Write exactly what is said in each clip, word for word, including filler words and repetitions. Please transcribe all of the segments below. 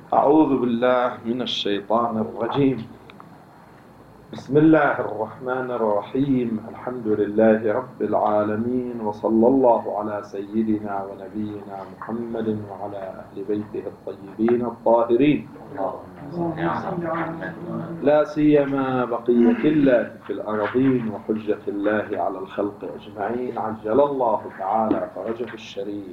أعوذ بالله من الشيطان الرجيم. بسم الله الرحمن الرحيم. الحمد لله رب العالمين، وصلى الله على سيدنا ونبينا محمد وعلى أهل بيته الطيبين الطاهرين، لا سيما بقية الله في الأرضين وحجة الله على الخلق أجمعين، عجل الله تعالى فرجه الشريف.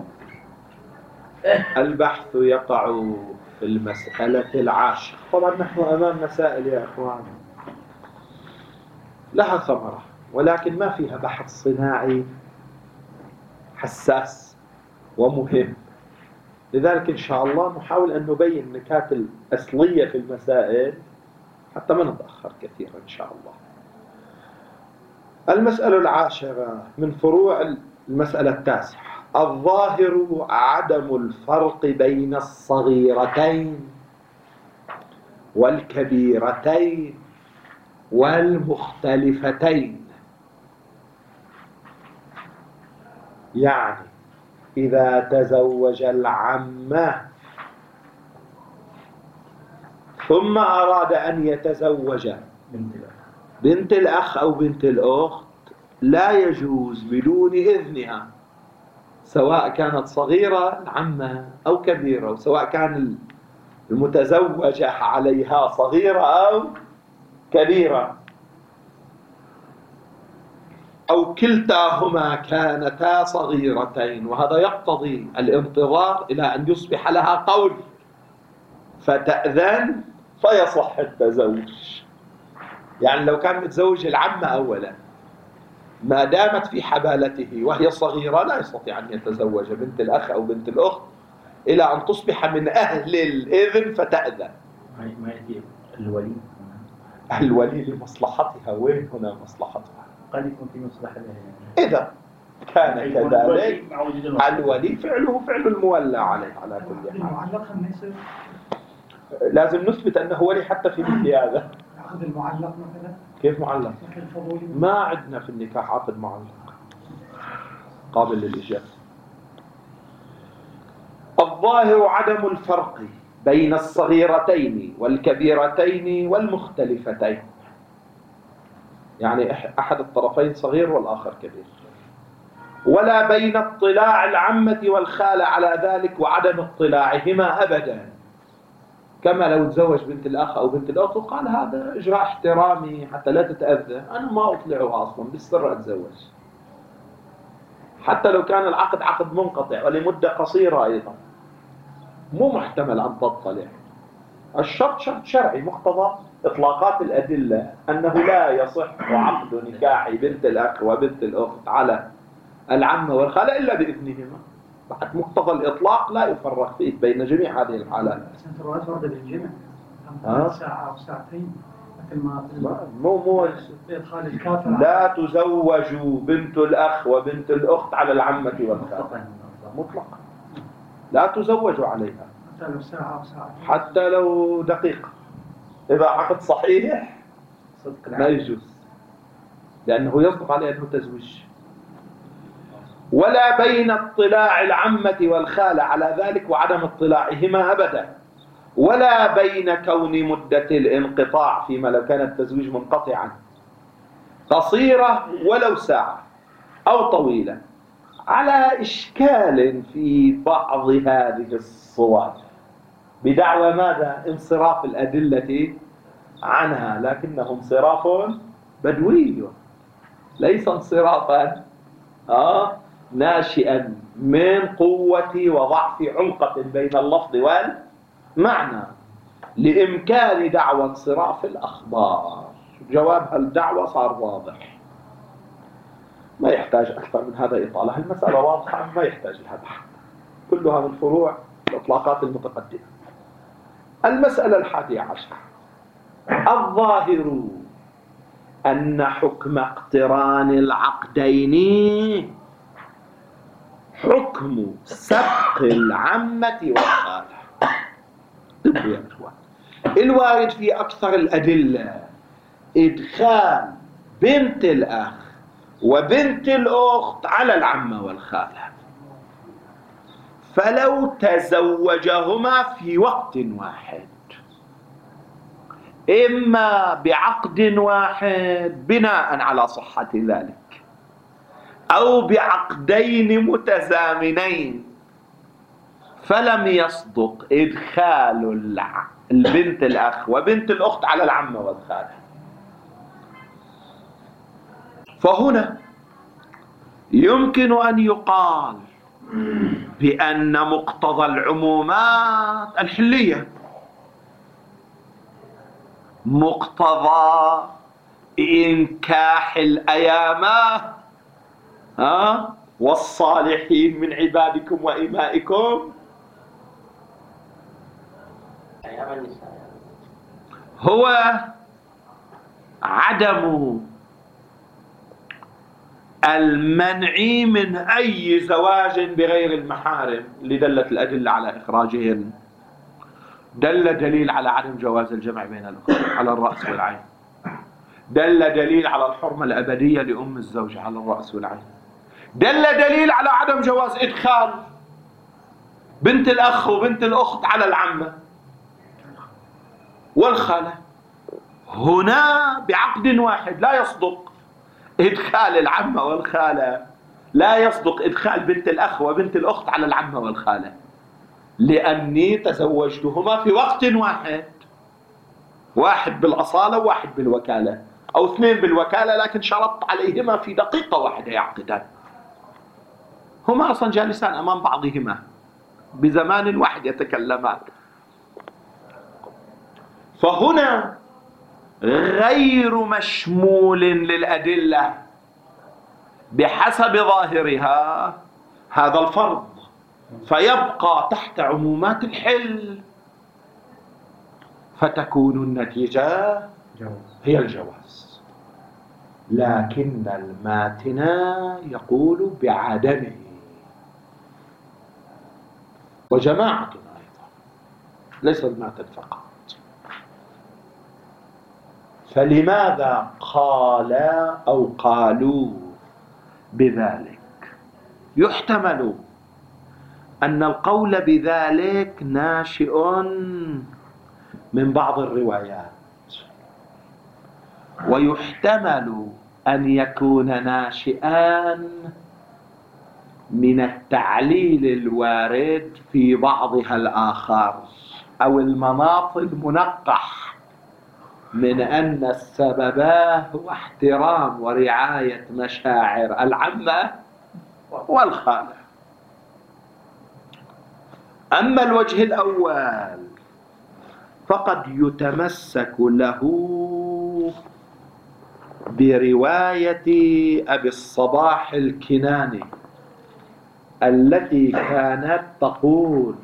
البحث يقع في المسألة العاشرة. طبعا نحن أمام مسائل يا أخوان لها ثمرة، ولكن ما فيها بحث صناعي حساس ومهم. لذلك إن شاء الله نحاول أن نبين النكات الأصلية في المسائل حتى ما نتأخر كثيرا إن شاء الله. المسألة العاشرة من فروع المسألة التاسعة: الظاهر عدم الفرق بين الصغيرتين والكبيرتين والمختلفتين. يعني إذا تزوج العمة ثم أراد أن يتزوج بنت الأخ أو بنت الأخت، لا يجوز بدون إذنها، سواء كانت صغيرة العمة أو كبيرة، وسواء كان المتزوجة عليها صغيرة أو كبيرة، أو كلتاهما كانتا صغيرتين. وهذا يقتضي الانتظار إلى أن يصبح لها قول فتأذن فيصح التزوج. يعني لو كان متزوج العمة أولا، ما دامت في حبالته وهي صغيرة لا يستطيع أن يتزوج بنت الأخ أو بنت الأخت إلى أن تصبح من أهل الإذن فتأذن. ما يأتي الولي الولي لمصلحتها. وين هنا مصلحتها؟ قد يكون في مصلحة له. إذا كان كذلك الولي فعله فعل المولى عليه على كل حال. لازم نثبت أنه ولي حتى في مثل هذا. عقد المعلق مثلا. كيف معلق؟ ما عندنا في النكاح عقد معلق قابل للإجابة. الظاهر عدم الفرق بين الصغيرتين والكبيرتين والمختلفتين. يعني أحد الطرفين صغير والآخر كبير، ولا بين اطلاع العمة والخالة على ذلك وعدم اطلاعهما أبدا. كما لو تزوج بنت الأخ أو بنت الأخت وقال هذا إجراء احترامي حتى لا تتأذى، أنا ما أطلعها أصلا، بالسر أتزوج، حتى لو كان العقد عقد منقطع ولمدة قصيرة أيضا، مو محتمل أن تطلع. الشرط شرط شرعي مقتضى إطلاقات الأدلة أنه لا يصح عقد نكاح بنت الأخ وبنت الأخت على العمة والخالة إلا بإذنهما. بعد مقتضى الإطلاق لا يفرق فيه بين جميع هذه الحالات. الروايات وردة بالجمع ساعة أو ساعتين، مثل ما مو مو إدخال الكافر. لا تزوج بنت الأخ وبنت الأخت على العمة والخالة مطلقا، لا تزوج عليها حتى لو ساعة أو ساعتين، حتى لو دقيقة. إذا عقد صحيح ما يجوز، لأنه يصدق عليه أنه تزويج. ولا بين اطلاع العمة والخالة على ذلك وعدم اطلاعهما أبدا، ولا بين كون مدة الانقطاع فيما لو كان التزويج منقطعا قصيرة ولو ساعة أو طويلة، على إشكال في بعض هذه الصور بدعوى ماذا؟ انصراف الأدلة عنها، لكنه انصراف بدوي ليس انصرافا آه ناشئا من قوة وضعف علقة بين اللفظ والمعنى، لإمكان دعوى انصراف الأخبار. جواب هالدعوة صار واضح، ما يحتاج أكثر من هذا إطالة. المسألة واضحة ما يحتاج لها بحث، كلها من فروع الإطلاقات المتقدمة. المسألة الحادية عشر: الظاهر أن حكم اقتران العقدين حكم سبق العمة والخالة. انتبهوا يا اخوان، الوارد في أكثر الأدلة إدخال بنت الأخ وبنت الأخت على العمة والخالة، فلو تزوجهما في وقت واحد، إما بعقد واحد بناء على صحة ذلك، أو بعقدين متزامنين، فلم يصدق إدخال البنت الأخ وبنت الأخت على العمة والخالة، فهنا يمكن أن يقال بأن مقتضى العمومات الحلية، مقتضى إنكاح الأيامة ها والصالحين من عبادكم وإمائكم هو عدم المنع من أي زواج بغير المحارم، اللي دلت الأدلة على إخراجهن. دل دليل على عدم جواز الجمع بين الأخوين على الرأس والعين، دل دليل على الحرمة الأبدية لأم الزوج على الرأس والعين، دل دليل على عدم جواز إدخال بنت الأخ وبنت الأخت على العمة والخالة. هنا بعقد واحد لا يصدق إدخال العمة والخالة، لا يصدق إدخال بنت الأخ وبنت الأخت على العمة والخالة، لأني تزوجتهما في وقت واحد، واحد بالأصالة وواحد بالوكالة، أو اثنين بالوكالة لكن شرطت عليهما في دقيقة واحدة يعقدان، هما أصلا جالسان أمام بعضهما بزمان واحد يتكلمان. فهنا غير مشمول للأدلة بحسب ظاهرها هذا الفرض، فيبقى تحت عمومات الحل، فتكون النتيجة هي الجواز، لكن الماتن يقول بعدمه، وجماعة أيضا ليس الماتن فقط. فلماذا قال أو قالوا بذلك؟ يحتمل أن القول بذلك ناشئ من بعض الروايات، ويحتمل أن يكون ناشئا من التعليل الوارد في بعضها الآخر، أو المناط المنقح من أن السبب هو احترام ورعاية مشاعر العمة والخالة. أما الوجه الأول فقد يتمسك له برواية أبي الصباح الكناني التي كانت تقول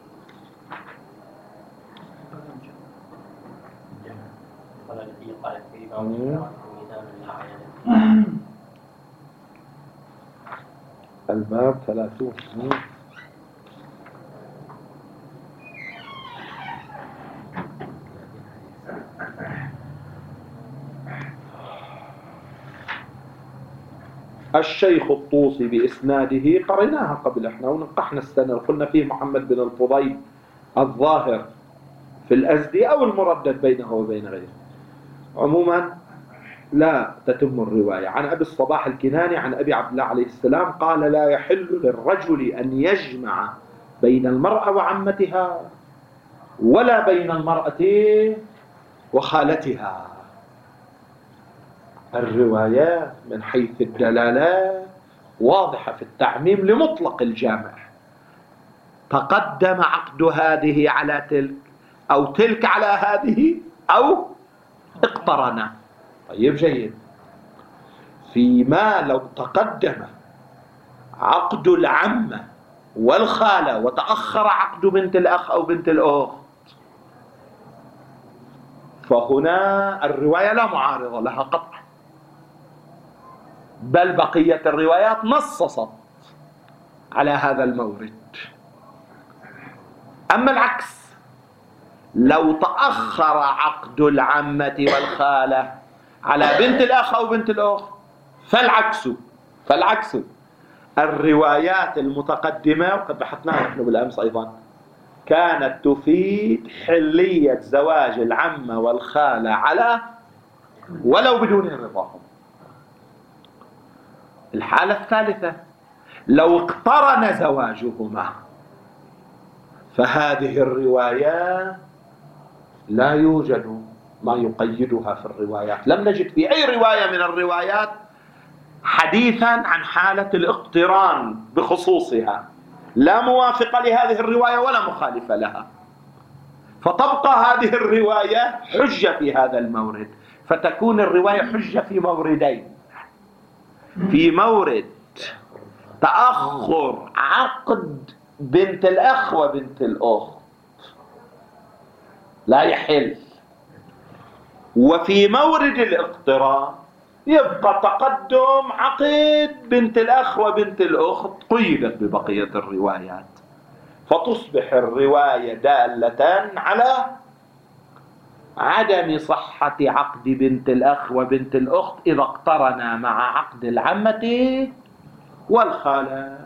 الباب ثلاثون الشيخ الطوسي بإسناده قريناها قبل احنا ونقحنا السنة وقلنا فيه محمد بن الفضيل الظاهر في الأزدي أو المردد بينه وبين غيره. عموما لا تتم الرواية. عن أبي الصباح الكناني عن أبي عبد الله عليه السلام قال: لا يحل للرجل أن يجمع بين المرأة وعمتها ولا بين المرأة وخالتها. الروايات من حيث الدلالة واضحة في التعميم لمطلق الجامع. تقدم عقد هذه على تلك أو تلك على هذه أو اقترنا. طيب جيد. فيما لو تقدم عقد العمة والخالة وتأخر عقد بنت الأخ أو بنت الأخت، فهنا الرواية لا معارضة لها قطعا، بل بقية الروايات نصصت على هذا المورد. أما العكس، لو تأخر عقد العمة والخالة على بنت الأخ أو بنت الأخت فالعكس فالعكس الروايات المتقدمة، وقد بحثناها نحن بالأمس أيضا، كانت تفيد حلية زواج العمة والخالة على ولو بدون رضاهم. الحالة الثالثة لو اقترن زواجهما، فهذه الرواية لا يوجد ما يقيدها في الروايات، لم نجد في أي رواية من الروايات حديثا عن حالة الاقتران بخصوصها، لا موافقة لهذه الرواية ولا مخالفة لها، فتبقى هذه الرواية حجة في هذا المورد. فتكون الرواية حجة في موردين: في مورد تأخر عقد بنت الأخ وبنت الأخت لا يحل، وفي مورد الاقتران يبقى تقدم عقد بنت الأخ وبنت الأخت قيدت ببقية الروايات، فتصبح الرواية دالة على عدم صحة عقد بنت الأخ وبنت الأخت إذا اقترنا مع عقد العمة والخالة.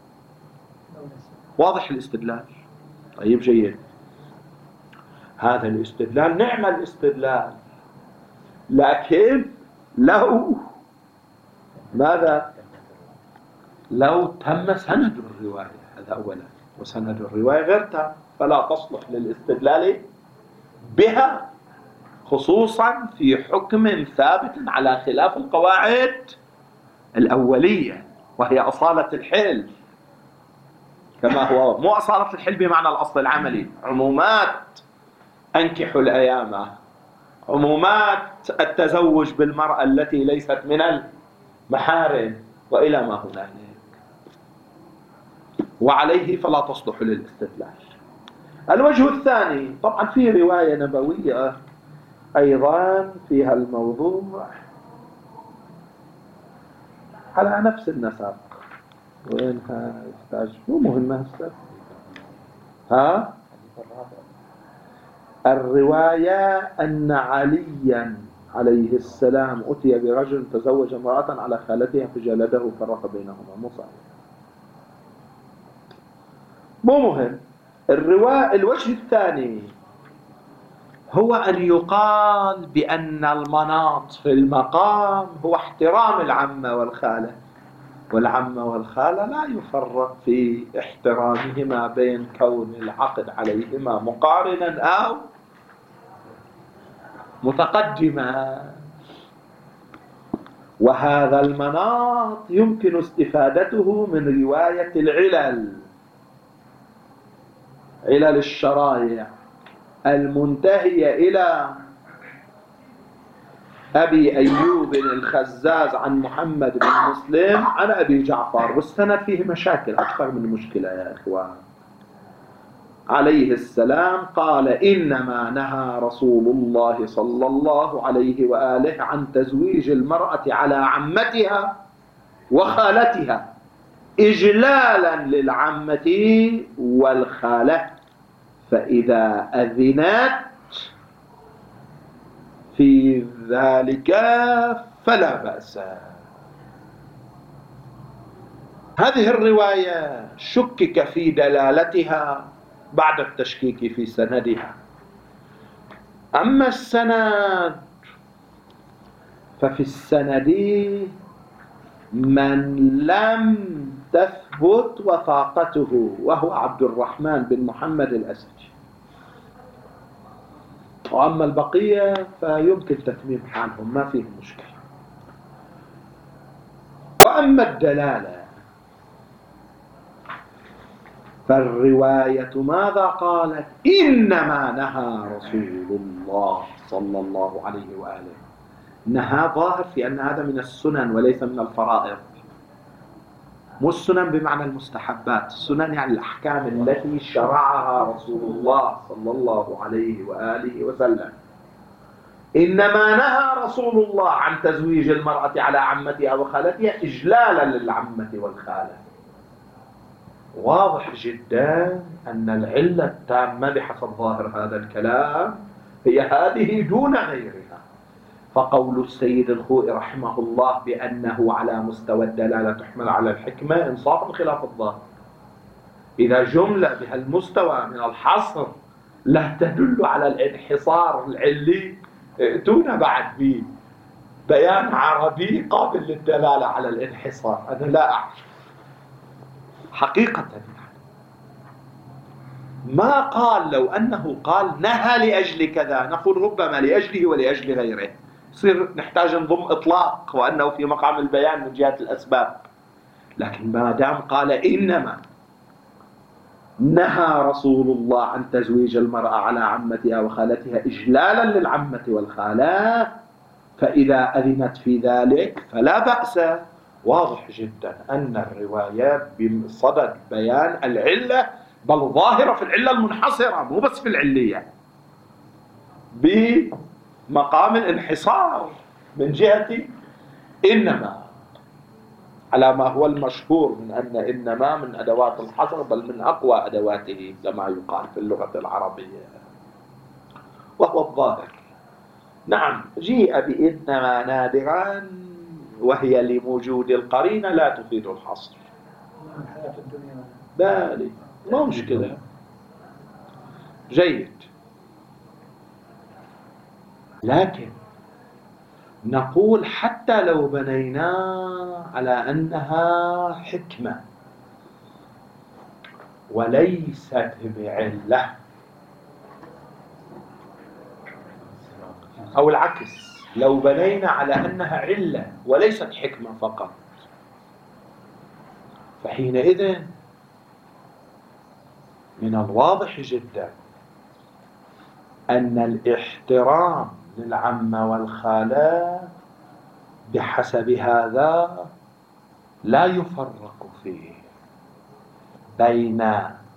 واضح الاستدلال؟ طيب جيد. هذا الاستدلال نعم الاستدلال، لكن لو ماذا؟ لو تم سند الرواية، هذا أولا، وسند الرواية غير تام، فلا تصلح للاستدلال بها، خصوصا في حكم ثابت على خلاف القواعد الأولية وهي أصالة الحل، كما هو مو أصالة الحل بمعنى الأصل العملي، عمومات أنكحوا الأيام، عمومات التزوج بالمرأة التي ليست من المحارم وإلى ما هنالك، وعليه فلا تصلح للاستدلال. الوجه الثاني، طبعا في رواية نبوية أيضا فيها الموضوع على نفس النسق، وينها يحتاج مو مهمة هسه. ها الرواية أن عليا عليه السلام أتي برجل تزوج امرأة على خالتها فجلده وفرق بينهما، مو صحيح، مو مهم. الرواية الوجه الثاني هو أن يقال بأن المناط في المقام هو احترام العمة والخالة، والعمة والخالة لا يفرق في احترامهما بين كون العقد عليهما مقارنا أو متقدما، وهذا المناط يمكن استفادته من رواية العلل، علل الشرائع المنتهية إلى أبي أيوب الخزاز عن محمد بن مسلم عن أبي جعفر، والسند فيه مشاكل أكثر من مشكلة يا إخوان. عليه السلام قال: إنما نهى رسول الله صلى الله عليه وآله عن تزويج المرأة على عمتها وخالتها إجلالا للعمة والخالة، فإذا أذنت في ذلك فلا بأس. هذه الرواية شكك في دلالتها بعد التشكيك في سندها. أما السند ففي السند من لم تثبت وثاقته وهو عبد الرحمن بن محمد الأسدي، وأما البقية فيمكن تتميم حالهم، ما فيه مشكلة. وأما الدلالة فالرواية ماذا قالت؟ إنما نهى رسول الله صلى الله عليه وآله. نهى ظاهر في أن هذا من السنن وليس من الفرائض، مو السنن بمعنى المستحبات، السنن يعني الأحكام التي شرعها رسول الله صلى الله عليه وآله وسلم. إنما نهى رسول الله عن تزويج المرأة على عمتها وخالتها إجلالا للعمة والخالة. واضح جدا أن العلة التامة بحسب ظاهر هذا الكلام هي هذه دون غيرها، فقول السيد الخوئي رحمه الله بأنه على مستوى الدلالة تحمل على الحكمة إنصافا خلاف الظاهر. إذا جملة بهالمستوى من الحصر لا تدل على الانحصار العلي، ائتونا بعد ببيان عربي قابل للدلالة على الانحصار. أنا لا أعرف حقيقة. ما قال لو أنه قال نهى لأجل كذا نقول ربما لأجله ولأجل غيره، يصير نحتاج نضم إطلاق وأنه في مقام البيان من جهة الأسباب. لكن ما دام قال إنما نهى رسول الله عن تزويج المرأة على عمتها وخالتها إجلالا للعمة والخالة، فإذا أذنت في ذلك فلا بأس. واضح جدا أن الروايات بصدد بيان العلة، بل ظاهرة في العلة المنحصرة مو بس في العلية، بمقام الانحصار من جهة إنما، على ما هو المشهور من أن إنما من أدوات الحصر، بل من أقوى أدواته كما يقال في اللغة العربية، وهو الظاهر. نعم جيء بإنما نادرا، وهي لوجود القرينة لا تفيد الحصر. بالي ما مشكلة. جيد. لكن نقول حتى لو بنينا على أنها حكمة وليست بعلة، أو العكس، لو بنينا على أنها علة وليست حكمة فقط، فحينئذ من الواضح جدا أن الاحترام للعمة والخالة بحسب هذا لا يفرق فيه بين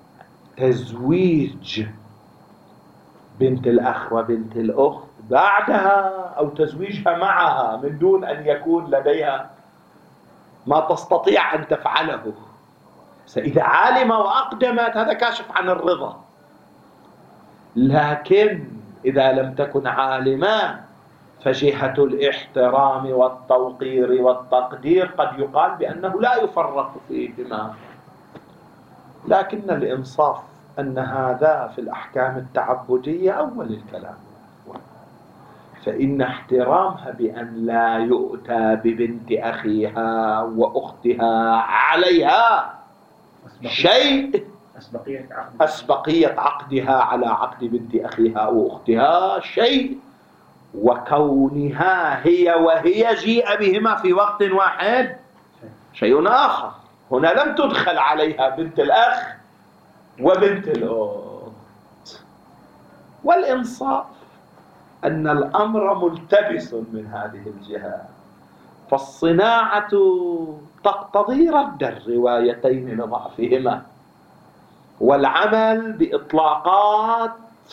تزويج بنت الأخ وبنت الأخت بعدها أو تزويجها معها من دون أن يكون لديها ما تستطيع أن تفعله. فإذا علم وأقدمت هذا كاشف عن الرضا، لكن إذا لم تكن عالمة فجهة الاحترام والتوقير والتقدير قد يقال بأنه لا يفرق فيهما. لكن الإنصاف أن هذا في الأحكام التعبدية أول الكلام، فإن احترامها بأن لا يؤتى ببنت أخيها وأختها عليها شيء، أسبقية عقدها على عقد بنت أخيها وأختها شيء، وكونها هي وهي جيء بهما في وقت واحد شيء آخر. هنا لم تدخل عليها بنت الأخ وبنت الأخت. والإنصاف أن الأمر ملتبس من هذه الجهة، فالصناعة تقتضي رد الروايتين لضعفهما، والعمل بإطلاقات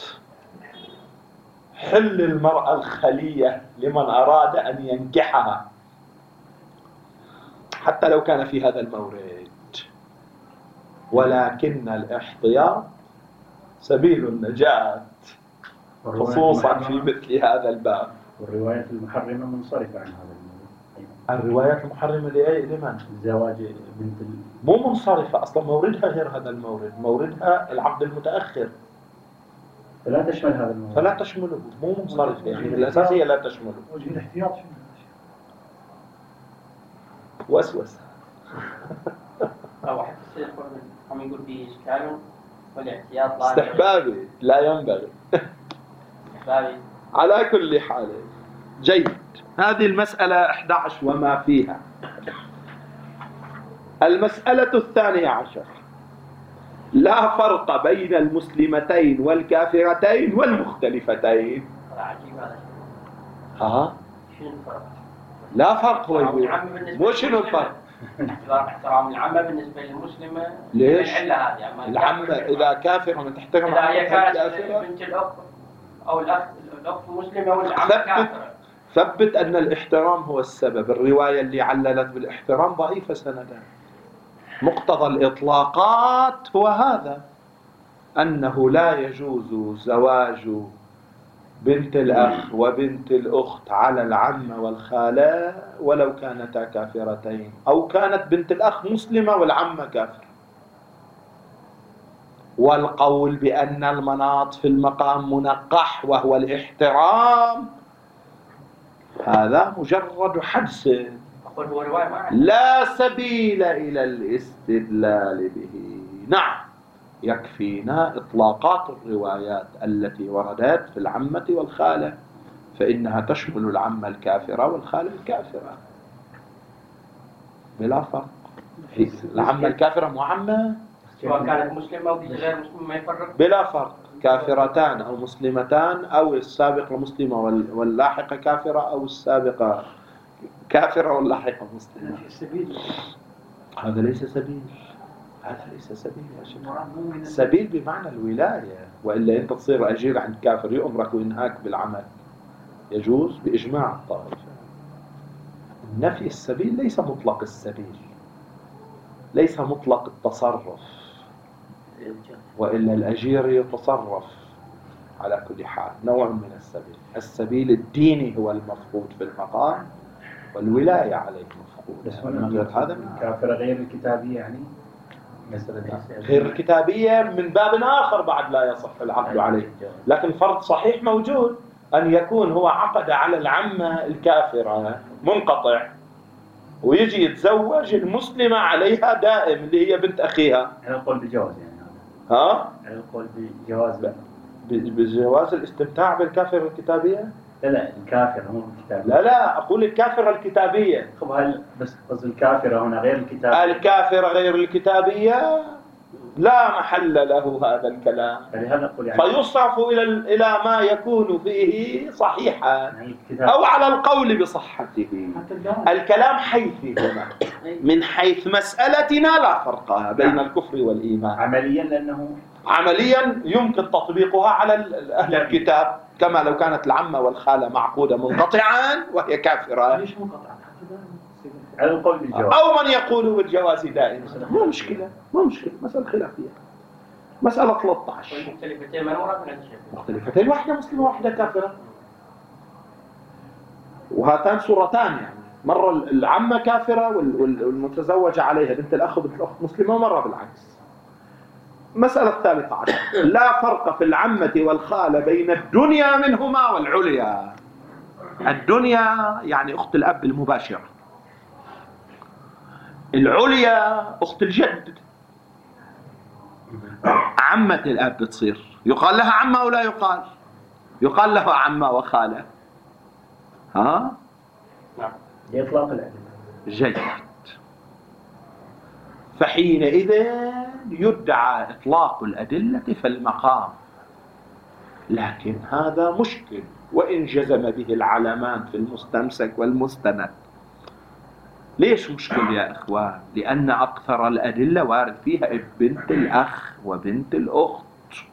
حل المرأة الخلية لمن أراد أن ينكحها حتى لو كان في هذا المورد. ولكن الاحتياط سبيل النجاة خصوصا في مثل هذا الباب. والروايات المحرمة منصرفة عن هذا المورد. الروايات المحرمة لأي لمن؟ زواج بنت ال... مو منصرفة أصلا، موردها غير هذا المورد، موردها العقد المتأخر، فلا تشمل هذا المورد، فلا تشمله، مو منصرفة يعني بالأساس هي لا تشمله. وجه الاحتياط شنو؟ وسوسة. أو حتى الشيخ هم يقول فيه إشكال والاحتياط لا استحبابي لا ينبغي. استحبابي. على كل حال جيد. هذه المسألة إحدى عشر وما فيها. المسألة الثانية عشر: لا فرق بين المسلمتين والكافرتين والمختلفتين. عجيب هذا. ها؟ شنو الفرق؟ لا فرق. هو يقول مو شنو الفرق؟ احترام العمة بالنسبة للمسلمة. ليش؟ العلة هذه. العمة إذا كافرة من تحترم إذا هي كانت كافرة؟ بنت الأخت أو الأخت الأخت مسلمة والعمة كافرة. ثبت أن الاحترام هو السبب. الرواية اللي عللت بالاحترام ضعيفة سندا. مقتضى الإطلاقات هو هذا، أنه لا يجوز زواج بنت الأخ وبنت الأخت على العمة والخالة ولو كانتا كافرتين، أو كانت بنت الأخ مسلمة والعمة كافرة. والقول بأن المناط في المقام منقح وهو الاحترام هذا مجرد حدس لا سبيل إلى الاستدلال به. نعم، يكفينا إطلاقات الروايات التي وردت في العمة والخالة، فإنها تشمل العمة الكافرة والخالة الكافرة بلا فرق. العمة الكافرة معمة سواء كانت مسلمة أو غير مسلمة ما يفرق بلا فرق، كافرتان أو مسلمتان، أو السابقة مسلمة واللاحقة كافرة، أو السابقة كافرة واللاحقة مسلمة. هذا ليس سبيل، هذا ليس سبيل يا شيخ. سبيل بمعنى الولاية، وإلا أنت تصير أجير عند كافر يؤمرك وينهاك بالعمل، يجوز بإجماع الطائفة. نفي السبيل ليس مطلق السبيل، ليس مطلق التصرف، وإلا الأجير يتصرف على كل حال. نوع من السبيل، السبيل الديني هو المفقود في المقام، والولاية عليه مفقود. هذا من كافرة غير الكتابية يعني غير الكتابية من باب آخر بعد لا يصح العقد عليه، لكن فرض صحيح موجود أن يكون هو عقد على العمة الكافرة منقطع ويجي يتزوج المسلمة عليها دائم اللي هي بنت أخيها. هذا القول بجواز يعني ها؟ هذا القول بجواز بجواز الاستمتاع بالكافرة الكتابية؟ لا لا الكافرة مو الكتابية. لا لا أقول الكافرة الكتابية. طب هل بس قصد الكافرة هنا غير الكتابية؟ الكافرة غير الكتابية لا محل له هذا الكلام، يعني فيصرف إلى إلى ما يكون فيه صحيحا أو على القول بصحته. الكلام حيثي هنا من حيث مسألتنا لا فرق بين الكفر والإيمان عمليا، لأنه عمليا يمكن تطبيقها على أهل الكتاب، كما لو كانت العمة والخالة معقودة منقطعا وهي كافرة. ليش منقطعا؟ على القول بالجواز أو من يقول بالجواز دائما، مو مشكلة، مو مشكلة، مسألة خلافية. مسألة ثلاثة عشر مختلفتين من وراء من مختلفتين، واحدة مسلمة واحدة كافرة، وهاتان صورتان يعني، مرة العمة كافرة والمتزوجة عليها بنت الأخ وبنت الأخت مسلمة، ومرة بالعكس. مسألة الثالثة عشر، لا فرق في العمة والخالة بين الدنيا منهما والعليا. الدنيا يعني أخت الأب المباشرة، العليا أخت الجد. عمة الأب تصير يقال لها عمة أو لا يقال؟ يقال لها عمة وخالة. ها؟ نعم، يطلق الأدلة. جيد. فحينئذ يدعى إطلاق الأدلة في المقام، لكن هذا مشكل وإن جزم به العلمان في المستمسك والمستند. ليش مشكل يا إخوان؟ لأن أكثر الأدلة وارد فيها بنت الأخ وبنت الأخت،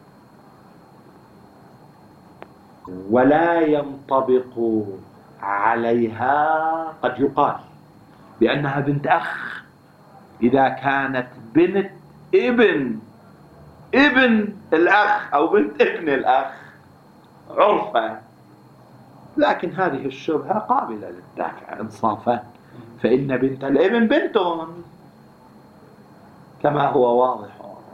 ولا ينطبق عليها. قد يقال بأنها بنت أخ إذا كانت بنت ابن ابن الأخ أو بنت ابن الأخ عرفا، لكن هذه الشبهة قابلة للدافع إنصافا، فإن بنت الابن بنت كما هو واضح.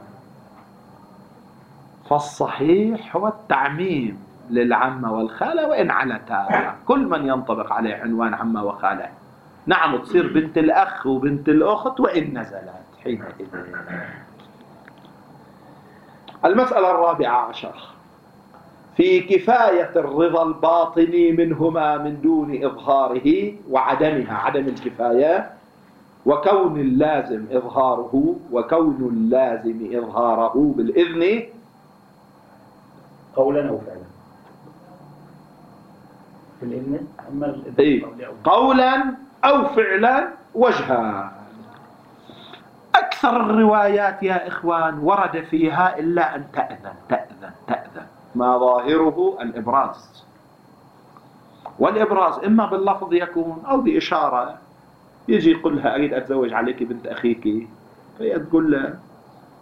فالصحيح هو التعميم للعمة والخالة وإن علتا، كل من ينطبق عليه عنوان عمة وخالة. نعم، تصير بنت الأخ وبنت الأخت وإن نزلت حينئذ. المسألة الرابعة عشر، في كفاية الرضا الباطني منهما من دون إظهاره وعدمها، عدم الكفاية، وكون اللازم إظهاره وكون اللازم إظهاره بالإذن قولا أو فعلا. في الإذن أما الإذن إيه؟ قولا أو فعلا وجها. أكثر الروايات يا إخوان ورد فيها إلا أن تأذن تأذن تأذن، ما ظاهره الإبراز، والإبراز إما باللفظ يكون أو بإشارة. يجي يقول لها أريد أتزوج عليك بنت أخيك، فهي تقول له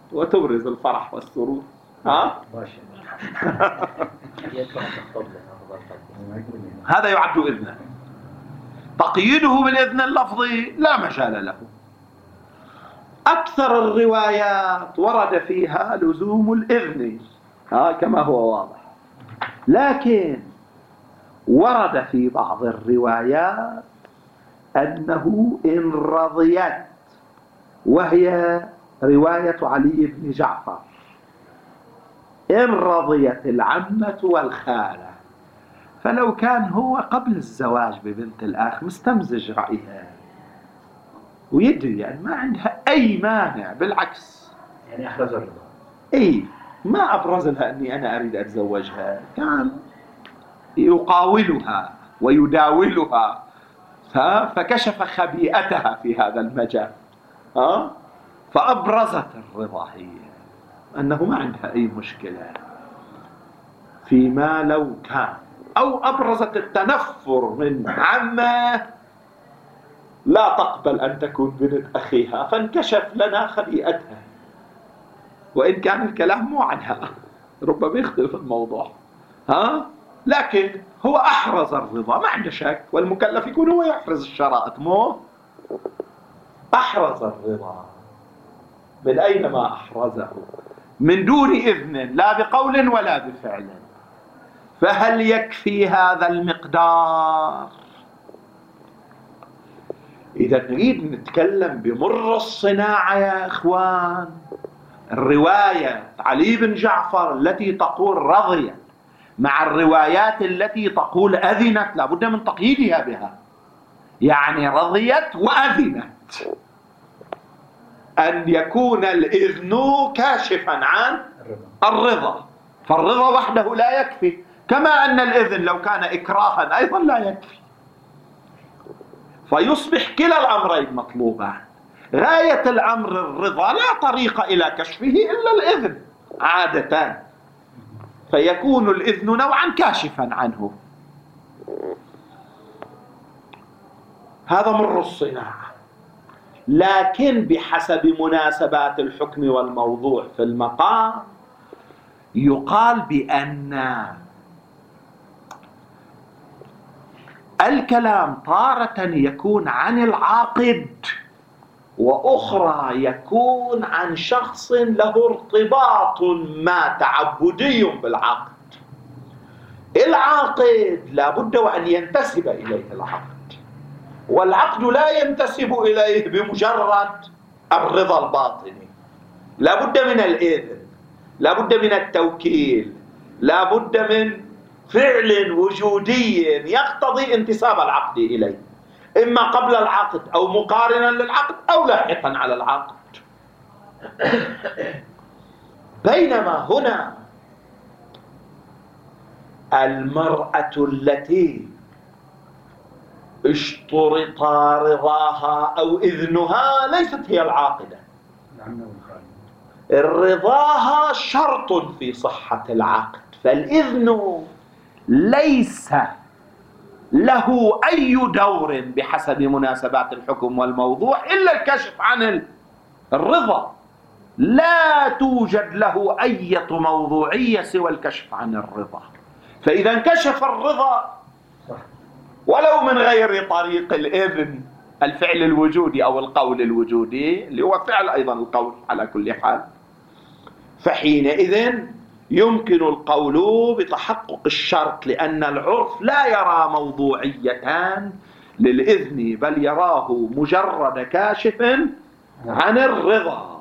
وتبرز الفرح والسرور. ها؟ هذا يعد إذنا. تقييده بالإذن اللفظي لا مجال له. أكثر الروايات ورد فيها لزوم الإذن، ها كما هو واضح، لكن ورد في بعض الروايات أنه إن رضيت، وهي رواية علي بن جعفر، إن رضيت العمة والخالة، فلو كان هو قبل الزواج ببنت الأخ مستمزج رأيها ويدري يعني ما عندها أي مانع، بالعكس يعني أحرز الرضا، أي ما أبرز لها أني أنا أريد أتزوجها، كان يقاولها ويداولها، فكشف خبيئتها في هذا المجال، ها فأبرزت الرضا هي أنه ما عندها أي مشكلة. فيما لو كان أو أبرزت التنفر من عمه لا تقبل أن تكون بنت أخيها، فانكشف لنا خبيئتها، وإن كان الكلام مو عنها، ربما يختلف الموضوع، ها لكن هو أحرز الرضا ما عنده شك، والمكلف يكون هو يحرز الشرائط، مو أحرز الرضا. من أين ما أحرزه؟ من دون إذن، لا بقول ولا بفعل. فهل يكفي هذا المقدار؟ إذا نريد نتكلم بمر الصناعة يا إخوان، الرواية علي بن جعفر التي تقول رضيت مع الروايات التي تقول أذنت لابد من تقييدها بها، يعني رضيت وأذنت، أن يكون الإذن كاشفا عن الرضا، فالرضا وحده لا يكفي، كما أن الإذن لو كان إكراها أيضا لا يكفي، فيصبح كلا الأمرين مطلوبان. غاية الأمر الرضا، لا طريق إلى كشفه إلا الإذن عادة، فيكون الإذن نوعا كاشفا عنه. هذا مر الصناعة. لكن بحسب مناسبات الحكم والموضوع في المقام يقال بأن الكلام تارة يكون عن العاقد، وأخرى يكون عن شخص له ارتباط ما تعبدي بالعقد. العاقد لا بد وأن ينتسب إليه العقد، والعقد لا ينتسب إليه بمجرد الرضا الباطني، لا بد من الإذن، لا بد من التوكيل، لا بد من فعل وجودي يقتضي انتساب العقد إليه، إما قبل العقد أو مقارنا للعقد أو لاحقا على العقد. بينما هنا المرأة التي اشترط رضاها أو إذنها ليست هي العاقدة، رضاها شرط في صحة العقد، فالإذن ليس له أي دور بحسب مناسبات الحكم والموضوع إلا الكشف عن الرضا، لا توجد له أي موضوعية سوى الكشف عن الرضا. فإذا انكشف الرضا ولو من غير طريق الإذن، الفعل الوجودي أو القول الوجودي اللي هو فعل أيضا القول على كل حال، فحينئذ يمكن القول بتحقق الشرط، لأن العرف لا يرى موضوعيتان للإذن بل يراه مجرد كاشف عن الرضا.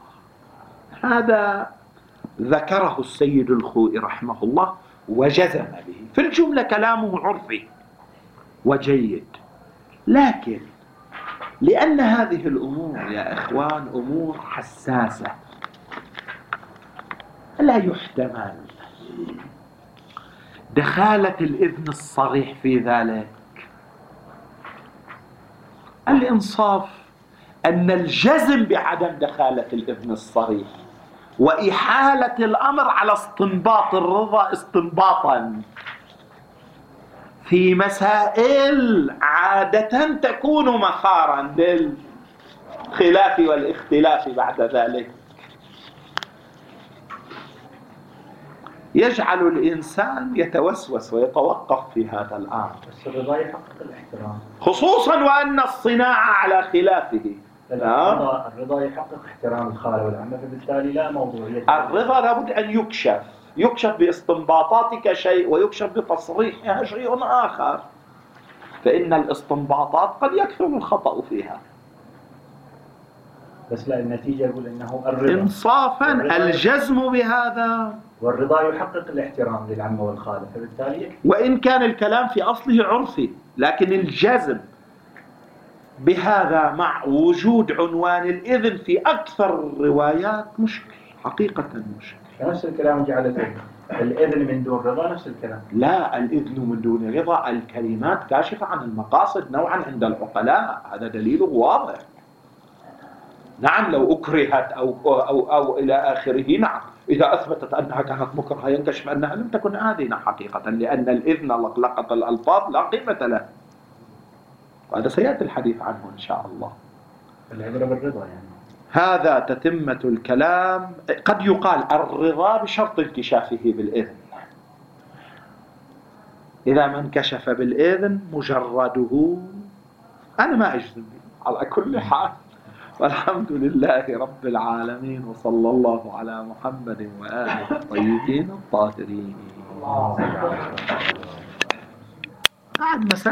هذا ذكره السيد الخوئي رحمه الله وجزم به، في الجملة كلامه عرفي وجيد، لكن لأن هذه الأمور يا إخوان أمور حساسة لا يحتمل دخالة الإذن الصريح في ذلك. الإنصاف أن الجزم بعدم دخالة الإذن الصريح وإحالة الأمر على استنباط الرضا استنباطا في مسائل عادة تكون مخارا للخلاف والاختلاف بعد ذلك. يجعل الإنسان يتوسوس ويتوقف في هذا الأمر. بس الرضا يحقق الاحترام، خصوصا وأن الصناعة على خلافه. الرضا الرضا يحقق احترام الخالة والعمة، فبالتالي لا موضوعية. الرضا لابد أن يكشف، يكشف باستنباطاتك شيء ويكشف بتصريحها شيء آخر، فإن الاستنباطات قد يكثر الخطأ فيها. بس لا، النتيجة يقول إنه الرضا إنصافا الجزم بهذا، والرضا يحقق الاحترام للعمة والخالة، فبالتالي يكفي. وإن كان الكلام في أصله عرفي، لكن الجزم بهذا مع وجود عنوان الإذن في أكثر الروايات مشكل، حقيقة مشكل. نفس الكلام جعل الإذن من دون رضا، نفس الكلام. لا، الإذن من دون رضا الكلمات كاشفة عن المقاصد نوعا عند العقلاء، هذا دليله واضح. نعم لو أكرهت أو, أو, أو إلى آخره، نعم إذا أثبتت أنها كانت مكرهة ينكشف أنها لم تكن آذنة حقيقة، لأن الإذن لقلقة الألفاظ لا قيمة له، وهذا سيأتي الحديث عنه إن شاء الله. العبرة بالرضا يعني. هذا تتمة الكلام. قد يقال الرضا بشرط انكشافه بالإذن، إذا ما انكشف بالإذن مجرده أنا ما أجزم به. على كل حال، والحمد لله رب العالمين، وصلى الله على محمد وآله الطيبين الطاهرين.